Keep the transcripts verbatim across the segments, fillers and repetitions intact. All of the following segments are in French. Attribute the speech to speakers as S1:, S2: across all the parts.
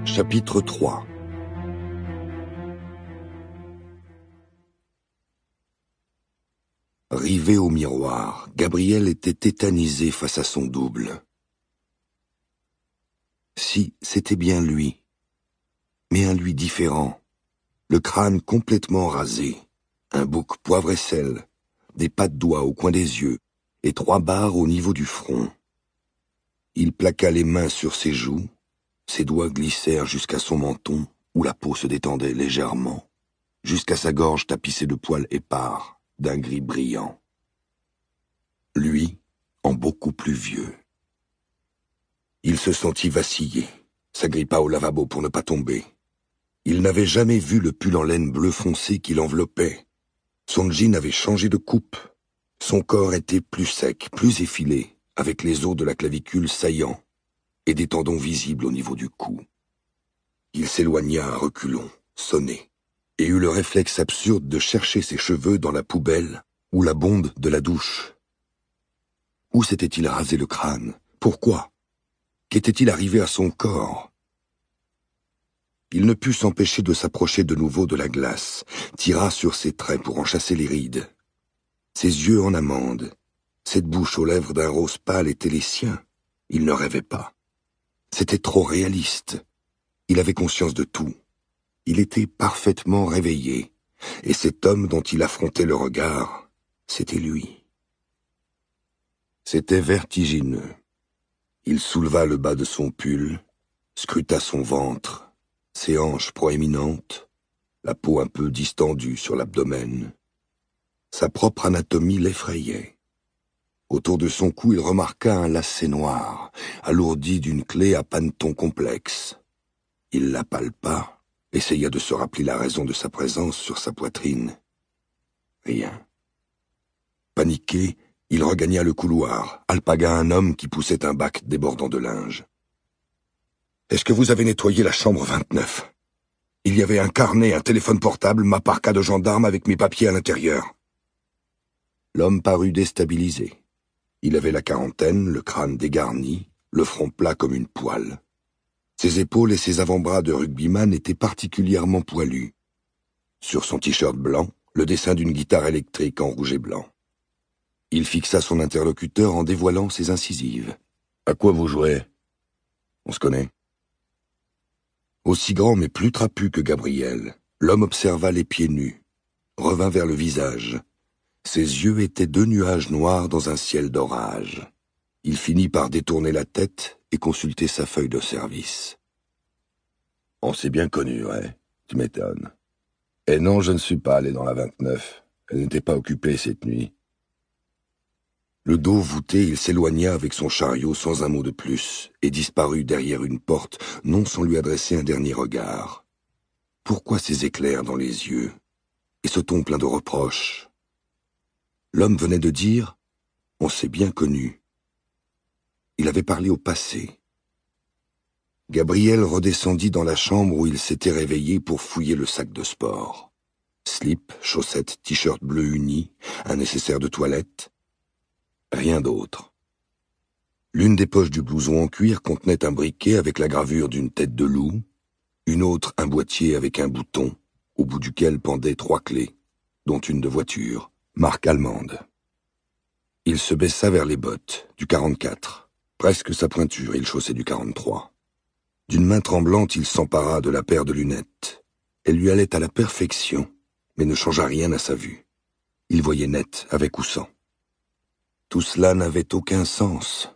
S1: Chapitre trois. Rivé au miroir, Gabriel était tétanisé face à son double. Si, c'était bien lui, mais un lui différent, le crâne complètement rasé, un bouc poivre et sel, des pattes d'oie au coin des yeux et trois barres au niveau du front. Il plaqua les mains sur ses joues, ses doigts glissèrent jusqu'à son menton, où la peau se détendait légèrement, jusqu'à sa gorge tapissée de poils épars, d'un gris brillant. Lui, en beaucoup plus vieux. Il se sentit vaciller, s'agrippa au lavabo pour ne pas tomber. Il n'avait jamais vu le pull en laine bleu foncé qui l'enveloppait. Son jean avait changé de coupe. Son corps était plus sec, plus effilé, avec les os de la clavicule saillants et des tendons visibles au niveau du cou. Il s'éloigna à reculons, sonné, et eut le réflexe absurde de chercher ses cheveux dans la poubelle ou la bonde de la douche. Où s'était-il rasé le crâne? Pourquoi? Qu'était-il arrivé à son corps? Il ne put s'empêcher de s'approcher de nouveau de la glace, tira sur ses traits pour en chasser les rides. Ses yeux en amande, cette bouche aux lèvres d'un rose pâle étaient les siens. Il ne rêvait pas. C'était trop réaliste. Il avait conscience de tout. Il était parfaitement réveillé, et cet homme dont il affrontait le regard, c'était lui. C'était vertigineux. Il souleva le bas de son pull, scruta son ventre, ses hanches proéminentes, la peau un peu distendue sur l'abdomen. Sa propre anatomie l'effrayait. Autour de son cou, il remarqua un lacet noir, alourdi d'une clé à paneton complexe. Il la palpa, essaya de se rappeler la raison de sa présence sur sa poitrine. Rien. Paniqué, il regagna le couloir, alpagua un homme qui poussait un bac débordant de linge. « Est-ce que vous avez nettoyé la chambre vingt-neuf? Il y avait un carnet, un téléphone portable, ma parka de gendarme avec mes papiers à l'intérieur. » L'homme parut déstabilisé. Il avait la quarantaine, le crâne dégarni, le front plat comme une poêle. Ses épaules et ses avant-bras de rugbyman étaient particulièrement poilus. Sur son t-shirt blanc, le dessin d'une guitare électrique en rouge et blanc. Il fixa son interlocuteur en dévoilant ses incisives. « À quoi vous jouez? On se connaît. » Aussi grand mais plus trapu que Gabriel, l'homme observa les pieds nus, revint vers le visage. Ses yeux étaient deux nuages noirs dans un ciel d'orage. Il finit par détourner la tête et consulter sa feuille de service. « On s'est bien connus, ouais, tu m'étonnes. Et non, je ne suis pas allé dans la vingt-neuf. Elle n'était pas occupée cette nuit. » Le dos voûté, il s'éloigna avec son chariot sans un mot de plus et disparut derrière une porte, non sans lui adresser un dernier regard. Pourquoi ces éclairs dans les yeux et ce ton plein de reproches? L'homme venait de dire « On s'est bien connus ». Il avait parlé au passé. Gabriel redescendit dans la chambre où il s'était réveillé pour fouiller le sac de sport. Slip, chaussettes, t-shirt bleu uni, un nécessaire de toilette. Rien d'autre. L'une des poches du blouson en cuir contenait un briquet avec la gravure d'une tête de loup, une autre un boîtier avec un bouton, au bout duquel pendaient trois clés, dont une de voiture, marque allemande. Il se baissa vers les bottes, du quarante-quatre. Presque sa pointure, il chaussait du quarante-trois. D'une main tremblante, il s'empara de la paire de lunettes. Elle lui allait à la perfection, mais ne changea rien à sa vue. Il voyait net, avec ou sans. Tout cela n'avait aucun sens.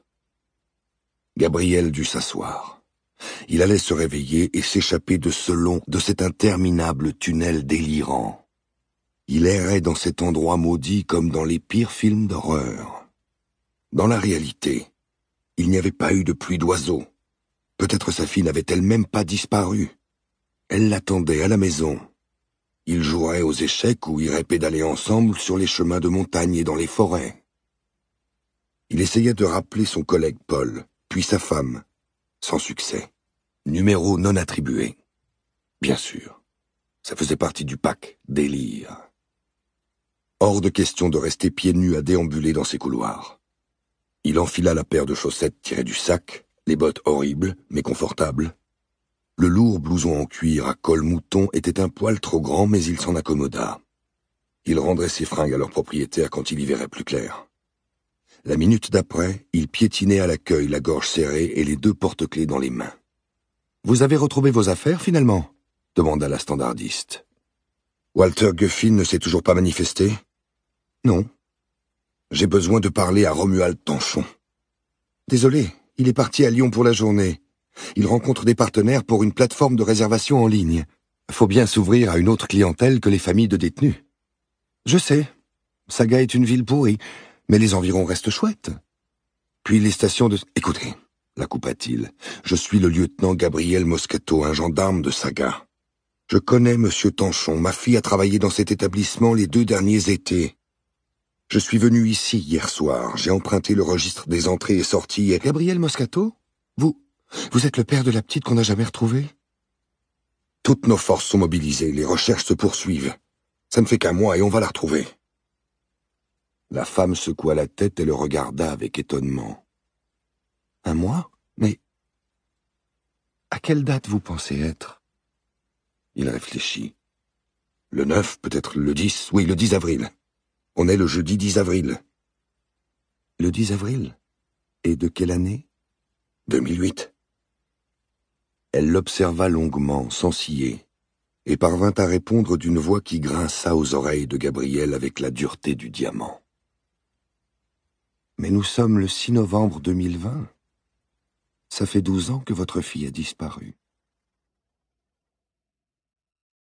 S1: Gabriel dut s'asseoir. Il allait se réveiller et s'échapper de ce long, de cet interminable tunnel délirant. Il errait dans cet endroit maudit comme dans les pires films d'horreur. Dans la réalité, il n'y avait pas eu de pluie d'oiseaux. Peut-être sa fille n'avait-elle même pas disparu. Elle l'attendait à la maison. Ils joueraient aux échecs ou iraient pédaler ensemble sur les chemins de montagne et dans les forêts. Il essaya de rappeler son collègue Paul, puis sa femme, sans succès. Numéro non attribué. Bien sûr, ça faisait partie du pack délire. Hors de question de rester pieds nus à déambuler dans ces couloirs. Il enfila la paire de chaussettes tirées du sac, les bottes horribles, mais confortables. Le lourd blouson en cuir à col mouton était un poil trop grand, mais il s'en accommoda. Il rendrait ses fringues à leur propriétaire quand il y verrait plus clair. La minute d'après, il piétinait à l'accueil, la gorge serrée et les deux porte-clés dans les mains. « Vous avez retrouvé vos affaires, finalement ?» demanda la standardiste. « Walter Guffin ne s'est toujours pas manifesté ?»« Non. J'ai besoin de parler à Romuald Tanchon. »« Désolé, il est parti à Lyon pour la journée. Il rencontre des partenaires pour une plateforme de réservation en ligne. Faut bien s'ouvrir à une autre clientèle que les familles de détenus. »« Je sais. Saga est une ville pourrie, mais les environs restent chouettes. Puis les stations de... » « Écoutez, la coupa-t-il, je suis le lieutenant Gabriel Moscato, un gendarme de Saga. Je connais Monsieur Tanchon, ma fille a travaillé dans cet établissement les deux derniers étés. Je suis venu ici hier soir, j'ai emprunté le registre des entrées et sorties et... »« Gabriel Moscato? Vous... vous êtes le père de la petite qu'on n'a jamais retrouvée? » « Toutes nos forces sont mobilisées, les recherches se poursuivent. Ça ne fait qu'un mois et on va la retrouver. » La femme secoua la tête et le regarda avec étonnement. « Un mois? Mais... à quelle date vous pensez être ?» Il réfléchit. « Le neuf, peut-être le dix, oui, le dix avril. On est le jeudi dix avril. »« Le dix avril? Et de quelle année ?»« deux mille huit. » Elle l'observa longuement, sans ciller, et parvint à répondre d'une voix qui grinça aux oreilles de Gabriel avec la dureté du diamant. « Mais nous sommes le six novembre deux mille vingt. Ça fait douze ans que votre fille a disparu. »